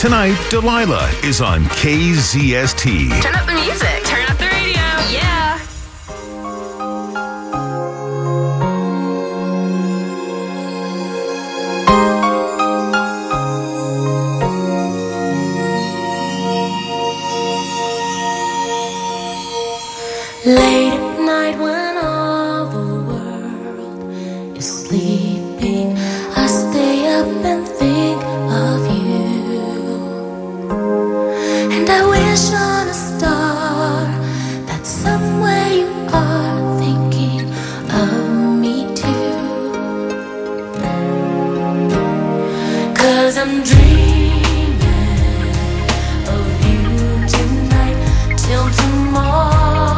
Tonight, Delilah is on KZST. Turn up the music. Turn up the radio. Yeah. Late at night when all the world is sleeping, I stay up and think of you. And I wish on a star that somewhere you are thinking of me too. 'Cause I'm dreaming of you tonight till tomorrow.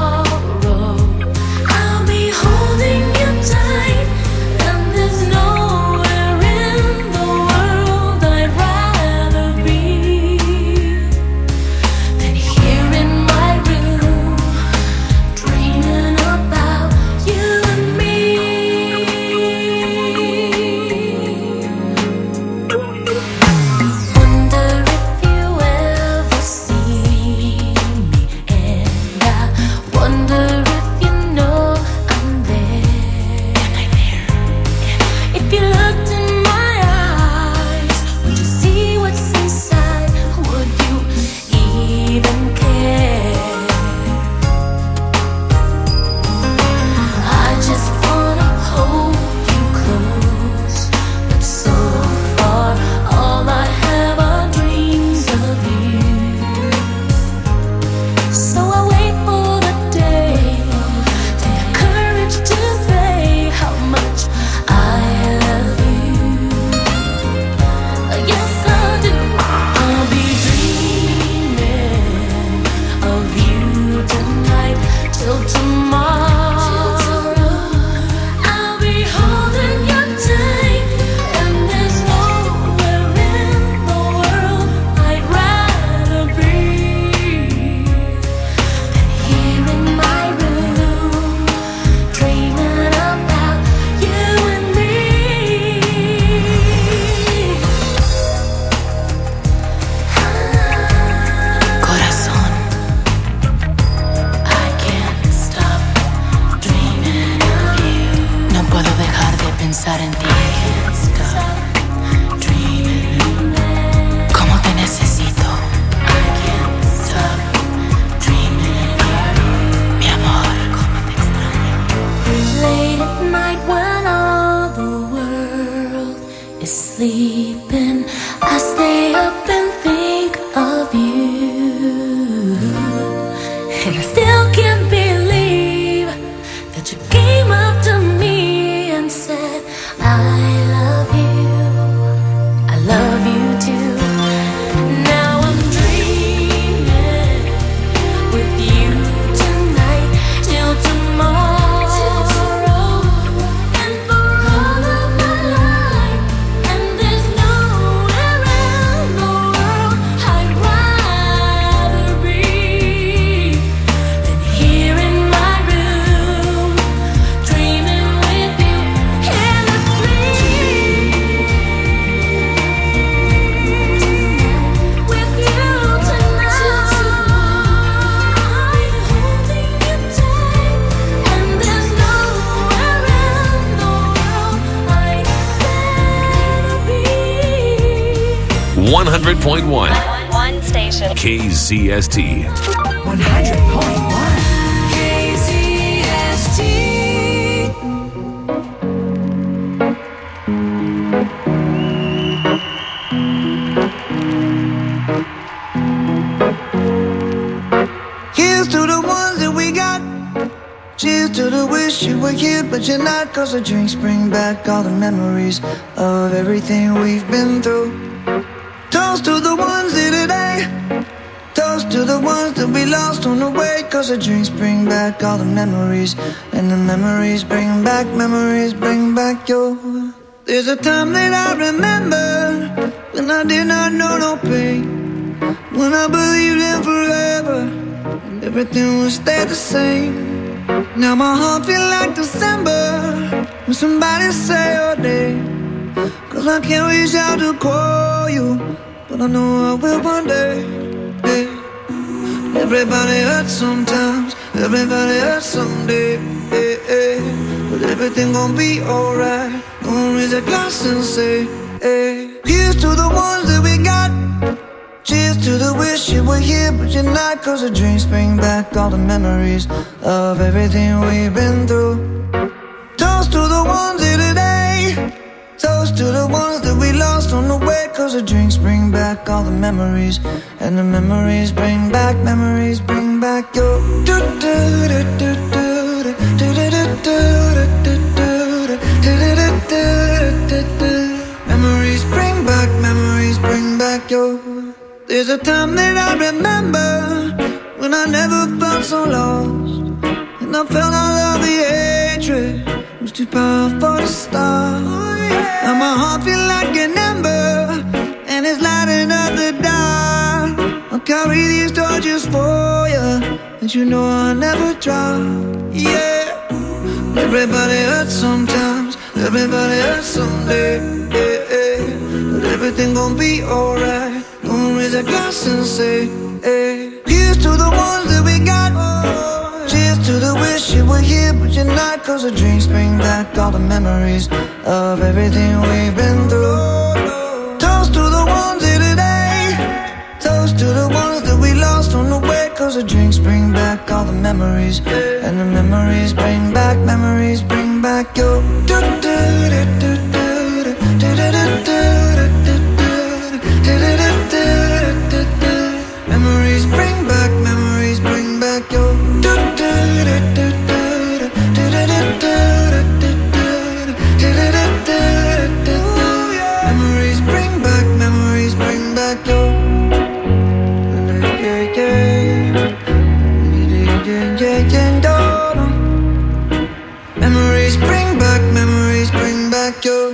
One station. KZST. 100.1 KZST. Here's to the ones that we got. Cheers to the wish you were here, but you're not. 'Cause the drinks bring back all the memories of everything we've been through. Toast to the ones here today. Toast to the ones that we lost on the way. 'Cause the drinks bring back all the memories, and the memories bring back your. There's a time that I remember when I did not know no pain, when I believed in forever and everything would stay the same. Now my heart feel like December when somebody say your name. 'Cause I can't reach out to call you, but I know I will one day. Yeah. Everybody hurts sometimes, everybody hurts someday. Yeah, yeah. But everything gon' be alright. Gonna raise a glass and say, hey. Here's to the ones that we got. Cheers to the wish you were here but you're not, 'cause the drinks bring back all the memories of everything we've been through. Toast to the ones here today. Toast to the ones that we lost on the way, 'cause the drinks bring back all the memories, and the memories bring back your memories bring back your. There's a time that I remember when I never felt so lost, and I felt all of the hatred was too powerful to stop. And my heart feel like an ember, and it's lighting up the dark. I'll carry these torches for you, and you know I'll never drop. Yeah. Everybody hurts sometimes, everybody hurts someday. Yeah, yeah. But everything gon' be alright. Gonna raise a glass and say, hey. Here's to the ones that we got. Cheers to the wish you were here but you're not, 'cause the drinks bring back all the memories of everything we've been through. Toast to the ones here today. Toast to the ones that we lost on the way, 'cause the drinks bring back all the memories, and the memories bring back your. Memories bring back your. Memories bring back your. Memories bring back your.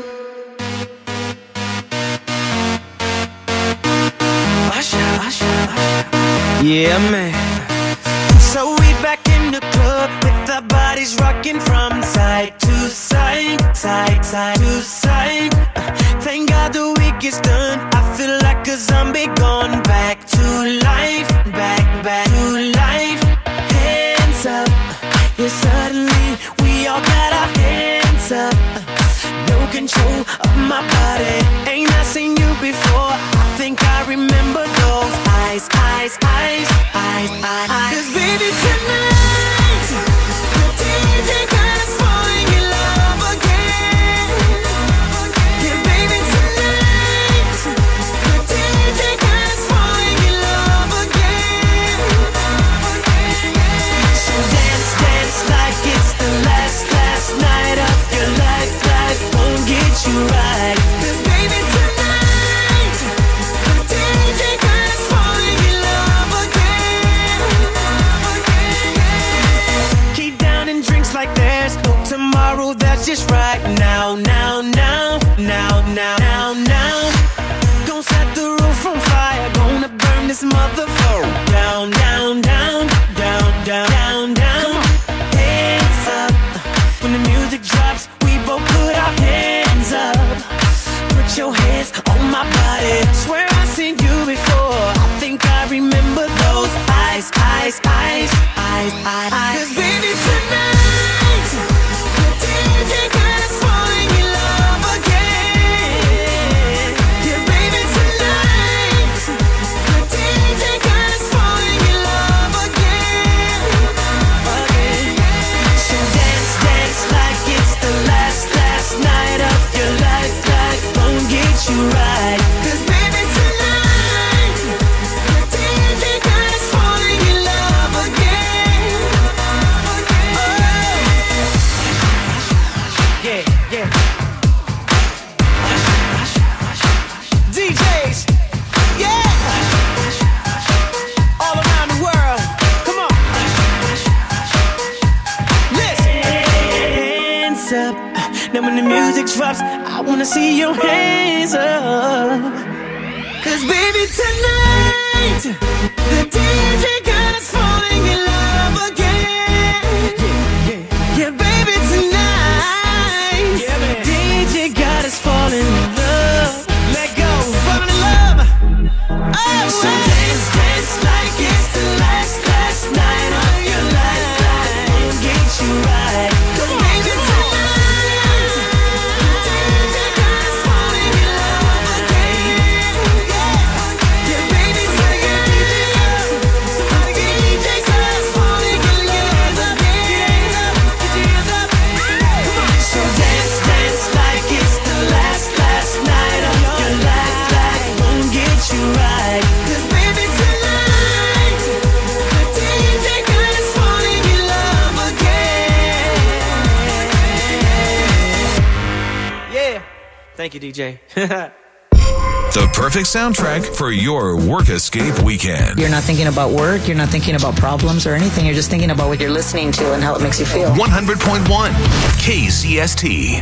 Yeah, man. So we back in the club with our bodies rocking from side to side, side to side. Thank God the week is done. I feel like a zombie gone back to life, back to life. Hands up, yeah, suddenly we all got our hands up. No control of my body. Ain't I seen you before? I think I remember those eyes. 'Cause baby tonight, the DJ got us falling in love again. Yeah, baby tonight, the DJ got us falling in love again. So dance like it's the last night of your life. Life won't get you right. 'Cause baby tonight, the DJ got us falling in love again. Keep down and drinks like there's no tomorrow. That's just right now. Gonna set the roof on fire. Gonna burn this motherfucker down. Come on, hands up. When the music drops, we both put our hands up. Put your hands on my body. Swear I've seen you before. I think I remember those eyes. 'Cause baby tonight, the DJ got us falling in love again. Yeah, baby tonight, the DJ got us falling in love again. So dance like it's the last night of your life. Life won't get you right. 'Cause baby tonight, the DJ got us falling in love again. Yeah. DJs, yeah. All around the world, come on. Listen. Hands up. Now when the music drops, I wanna see your hands up. 'Cause baby tonight, the DJ got us falling in love again. Yeah, baby tonight, DJ got us falling in love. Let go, falling in love. Thank you, DJ. The perfect soundtrack for your work escape weekend. You're not thinking about work, you're not thinking about problems or anything, you're just thinking about what you're listening to and how it makes you feel. 100.1 KZST.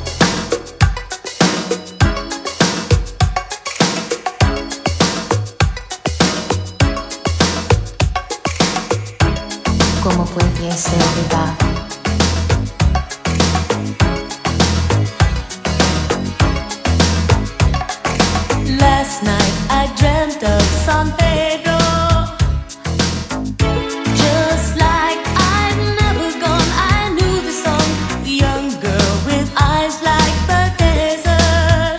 ¿Cómo pudiese olvidar? Last night I dreamt of San Pedro, just like I'd never gone. I knew the song, the young girl with eyes like the desert.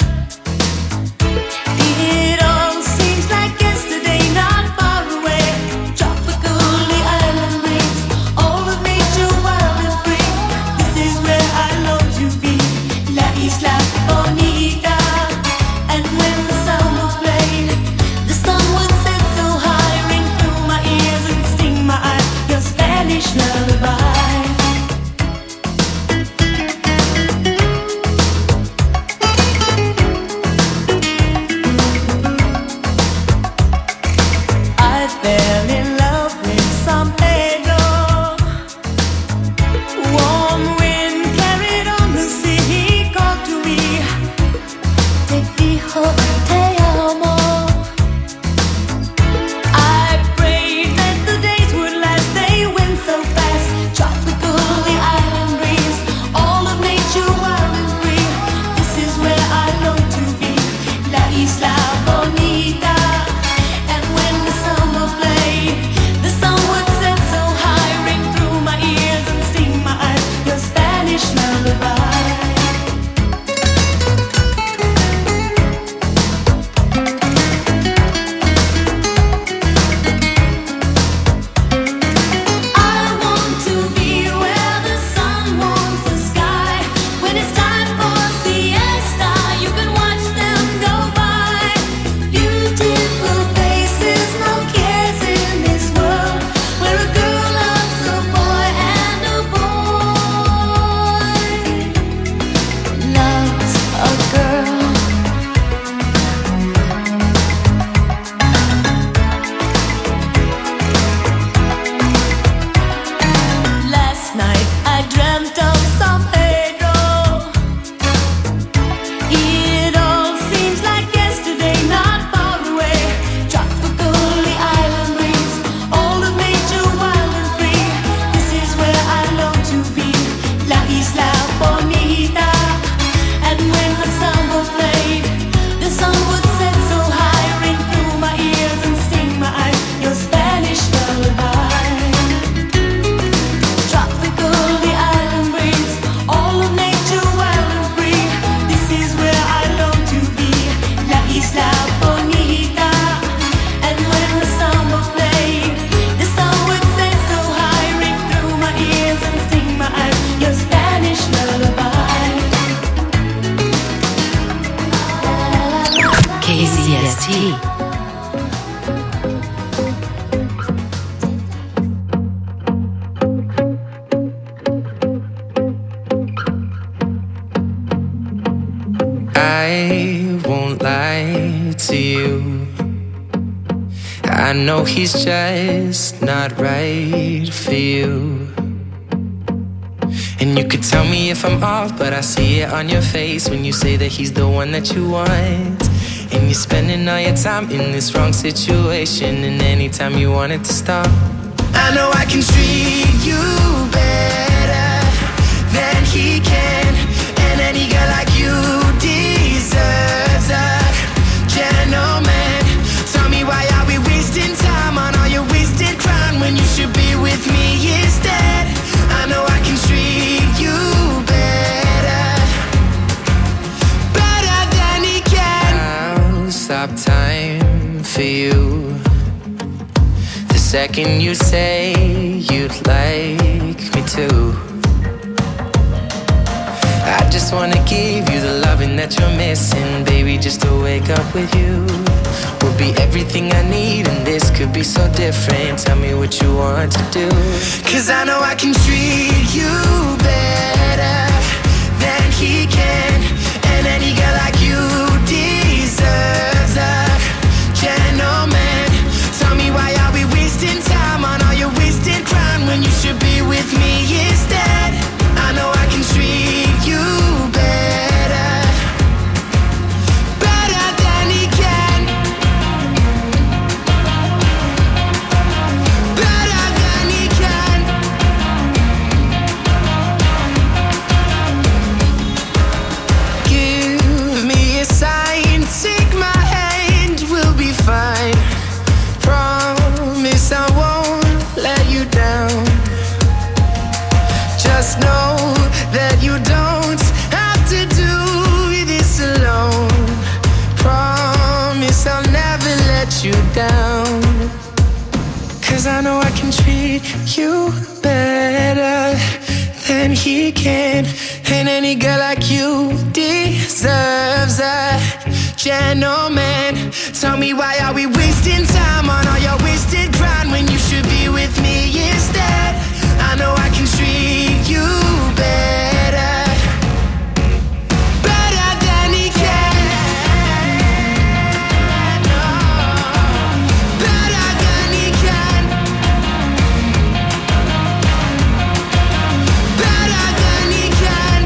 It all seems like yesterday, not far away. Tropical, the island breeze, all of nature wild and free. This is where I long to be, La Isla Bonita. And when the summer played, the sun would set so high, ring through my ears and sting my eyes, your Spanish lullaby. I fell in love with San Pedro. Warm wind carried on the sea, he called to me. Te dijo te amo. I prayed that the days would last, they went so fast. Tropical, the island breeze, all of nature wild and free. This is where I long to be, La Isla Bonita. And when the summer played, the sun would set so high, ring through my ears and sting my eyes, your Spanish lullaby. I want to be where the sun warms the sky. When it's time for siesta, you can watch them go by. Beautiful faces, no cares in this world, where a girl loves a boy and a boy loves a girl. Last night I dreamt of San Pedro. It all seems like yesterday, not far away. Tropical, the island breeze, all of nature wild and free. This is where I long to be, La Isla Bonita. And when the summer played, the sun would set so high, ring through my ears and sting my eyes, your Spanish lullaby. Tropical, the island breeze, all of nature wild and free. This is where I long to be, La Isla Bonita. And when the summer played, the sun would set so high, ring through my ears and sting my eyes, your Spanish lullaby. KZST. I won't lie to you. I know he's just not right for you. And you could tell me if I'm off, but I see it on your face when you say that he's the one that you want. And you're spending all your time in this wrong situation, and anytime you want it to stop, I know I can treat you better than he can. And any girl like you deserves a gentleman. Tell me, why are we wasting time on all your wasted crime when you should be with me instead? I know I can treat you better, better than he can. I'll stop time for you the second you say you'd like me to. I just wanna give you the loving that you're missing, baby. Just to wake up with you would be everything I need, and this could be so different. Tell me what you want to do, 'cause I know I can treat you better than he can. And any girl like he can. And any girl like you deserves a gentleman. Tell me, why are we wasting time on all your wasted grind when you should be with me instead? I know I can treat you better, better than he can. Oh, better than he can. Better than he can.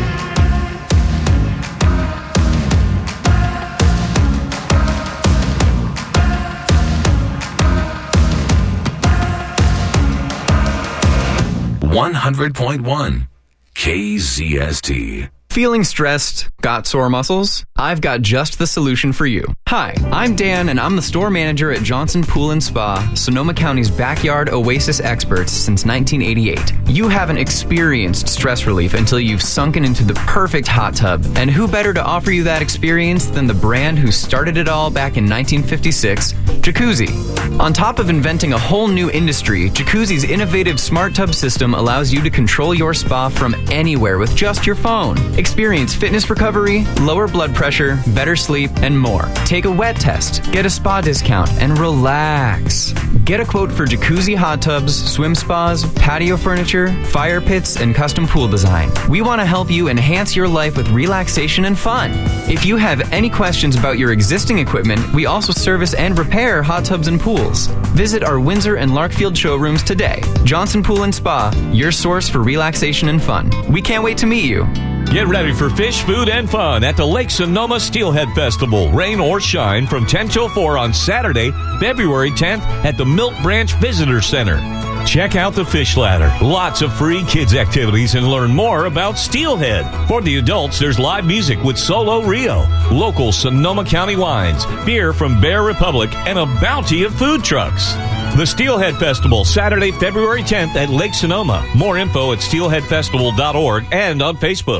.1 KZST. Feeling stressed? Got sore muscles? I've got just the solution for you. Hi, I'm Dan, and I'm the store manager at Johnson Pool & Spa, Sonoma County's backyard oasis experts since 1988. You haven't experienced stress relief until you've sunken into the perfect hot tub. And who better to offer you that experience than the brand who started it all back in 1956, Jacuzzi. On top of inventing a whole new industry, Jacuzzi's innovative smart tub system allows you to control your spa from anywhere with just your phone. Experience fitness recovery, lower blood pressure, better sleep, and more. Take a wet test, get a spa discount, and relax. Get a quote for jacuzzi hot tubs, swim spas, patio furniture, fire pits, and custom pool design. We want to help you enhance your life with relaxation and fun. If you have any questions about your existing equipment, we also service and repair hot tubs and pools. Visit our Windsor and Larkfield showrooms today. Johnson Pool & Spa, your source for relaxation and fun. We can't wait to meet you. Get ready for fish, food, and fun at the Lake Sonoma Steelhead Festival. Rain or shine from 10 till 4 on Saturday, February 10th at the Milk Branch Visitor Center. Check out the fish ladder, lots of free kids activities, and learn more about steelhead. For the adults, there's live music with Solo Rio, local Sonoma County wines, beer from Bear Republic, and a bounty of food trucks. The Steelhead Festival, Saturday, February 10th at Lake Sonoma. More info at steelheadfestival.org and on Facebook.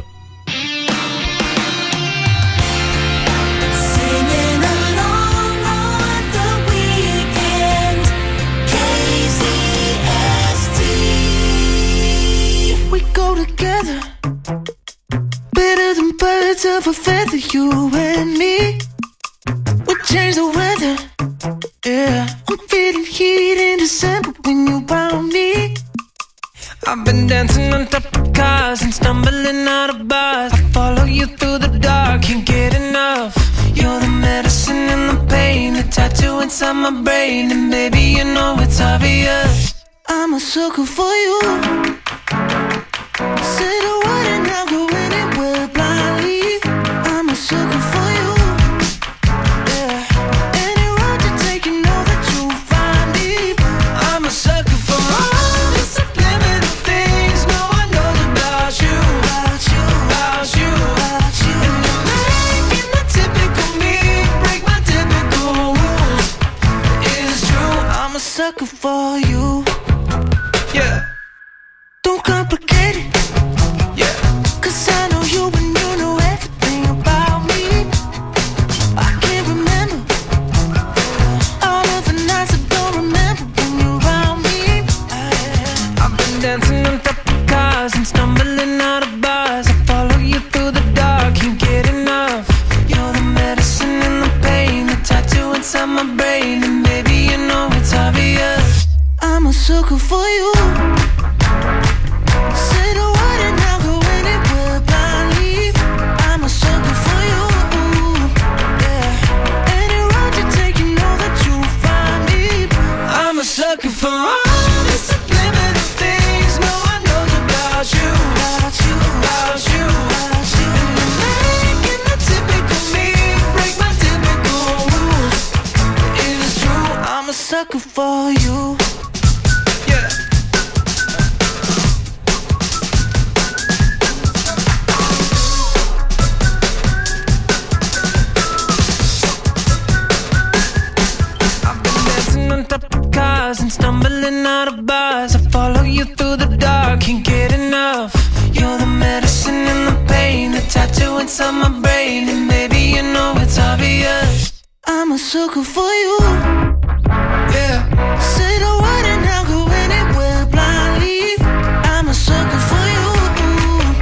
Singing along on the weekend, KZST. We go together, better than birds of a feather, you and me. We change the weather, yeah. I'm feeling heat in December when you found me. I've been dancing on top of cars and stumbling out of bars. I follow you through the dark, can't get enough. You're the medicine and the pain, the tattoo inside my brain. And baby, you know it's obvious, I'm a sucker for you. Say the word and I'll go anywhere blindly. I'm a sucker for you. Yeah. Any road you take, you know that you'll find me. I'm a sucker for all the subliminal things no one knows about you, about you, about you, about you. And you're making the typical me break my typical rules. It's true, I'm a sucker for you. yeah, Don't complicate it, yeah. cause I know you and you know everything about me. I can't remember all of the nights I don't remember when you're around me. I've been dancing on top of cars and stumbling out of bars. I follow you through the dark, can't get enough. You're the medicine and the pain, the tattoo inside my brain. And baby, you know it's obvious, I'm a sucker for you. Say the word and I'll go anywhere blindly. I'm a sucker for you. Yeah. Any road you take, you know that you'll find me. I'm a sucker for all the subliminal things no one knows about you, About you, about you, about you. and you're making the typical me break my typical rules. It's true, I'm a sucker for you. yeah. I've been dancing on top of cars and stumbling out of bars. I follow you through the dark, can't get enough. You're the medicine and the pain, the tattoo inside my brain. And baby, you know it's obvious, I'm a sucker for you. yeah. Say the word and I'll go anywhere blindly. I'm a sucker for you.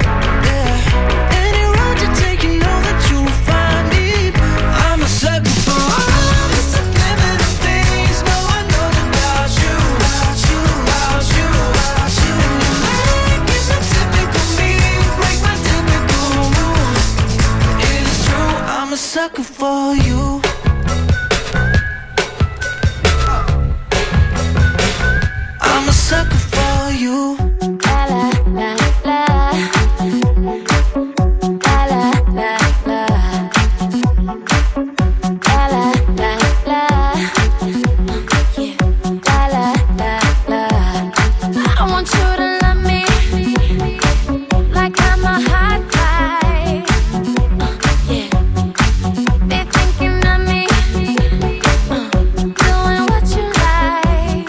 a sucker for you. I'm a sucker for you. La la la la. La la la la. La la la la. Yeah. La la la la. I want you to love me like I'm a hot guy. Yeah. Be thinking of me, doing what you like.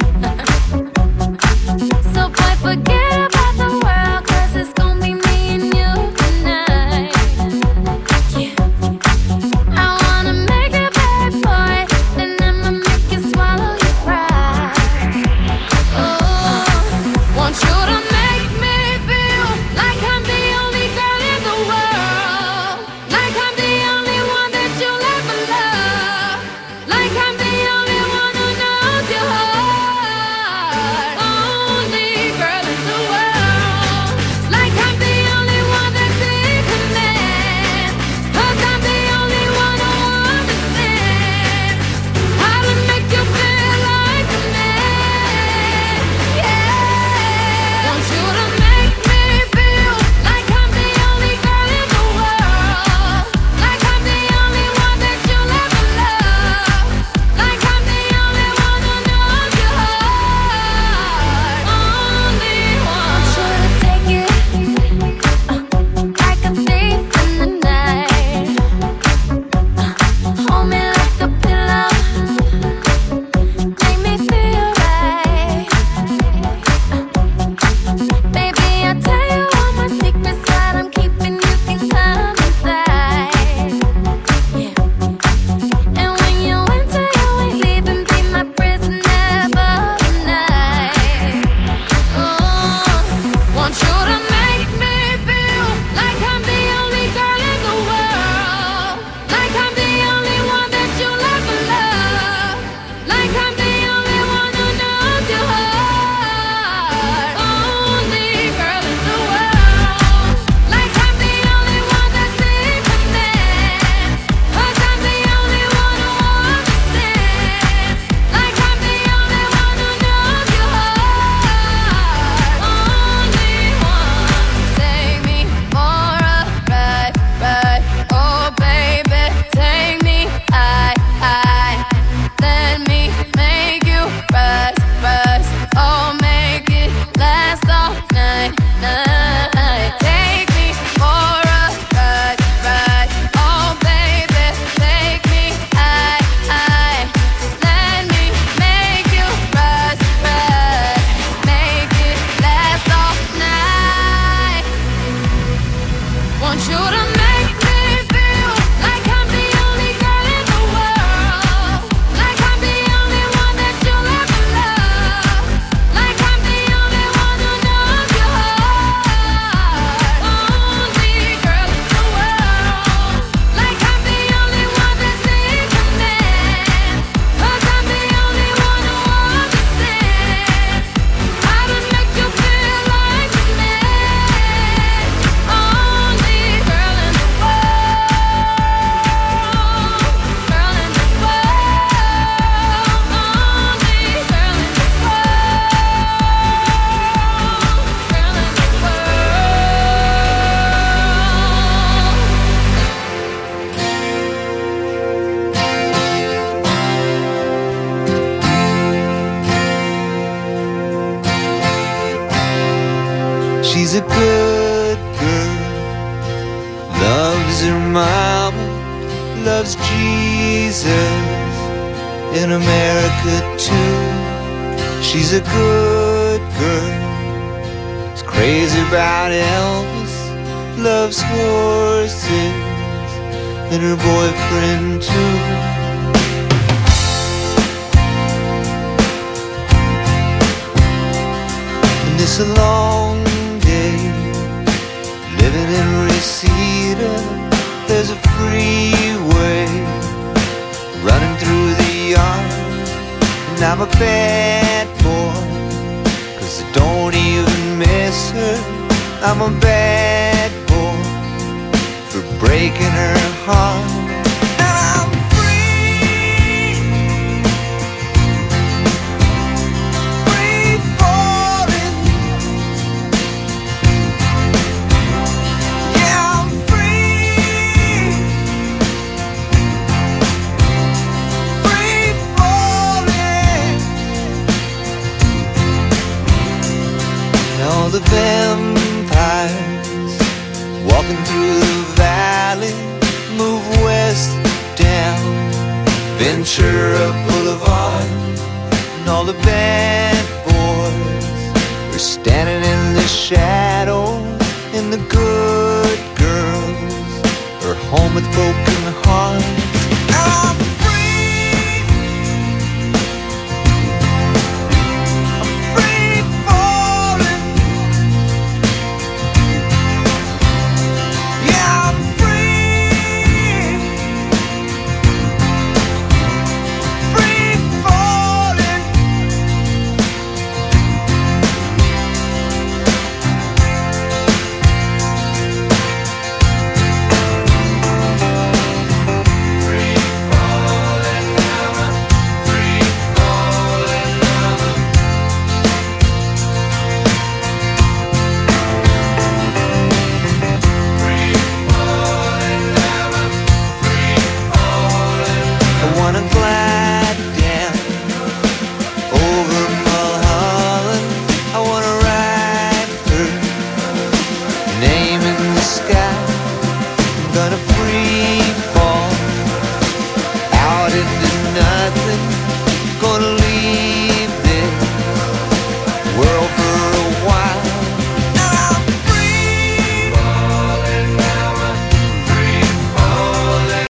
So boy, forget about the world, 'cause it's gonna be me and you tonight. Yeah. I wanna make it bad, boy, then I'ma make you swallow your pride. Oh, want you to make me feel like I'm the only girl in the world, like I'm the only one that you'll ever love, like I'm the only one who knows your heart. Only girl in the world, like I'm the only one that's in command, 'cause I'm the only one who understands how to make you feel like a man. Yeah, want you to make me feel like I'm the only girl in the world, like I'm the only one that you'll ever love, like I'm the only one who knows your heart. Only one. Want you to take it like a thief in the night. Hold me like a pillow, make me feel right. Baby, I'll tell you all my secrets, what I'm keeping, you can come inside. Yeah. And when you enter, you ain't leaving, be my prisoner for the night. Oh, want you to make me feel like I'm the only girl in the world, like I'm the only one that you'll ever love, like I'm the only one who knows your heart. Only girl in the world, like I'm the only one that's in command, 'cause I'm the only one who understands, like I'm the only one who knows your heart. Only one. Take me for a ride, ride. Oh baby, take me high, high. Let me make you rise, rise. Oh, make it last all night, night. Take me for a ride, ride. Oh baby, take me high, high. Let me make you rise, rise. Make it last all night. Want you to make me feel like I'm the only girl in the world, like I'm the only one that you'll ever love, like I'm the only one who knows your heart. Only girl in the world, like I'm the only one that's in command, 'cause I'm the only one who understands how to make you feel like a man. Only girl in the world, girl in the world, only girl in the world, girl in the She's a good girl, loves her mama, loves Jesus, in America too. She's a good girl, is crazy about Elvis, loves horses, and her boyfriend too. And it's a long day living in Reseda. There's a freeway running through the yard, and I'm a bad boy, 'cause I don't even miss her. I'm a bad boy for breaking her heart. And I'm free, free falling. Yeah, I'm free, free falling. All the vampires walking through the valley move west down Ventura Boulevard, and all the bad boys are standing in the shadows, and the good girls are home with broken hearts. I'm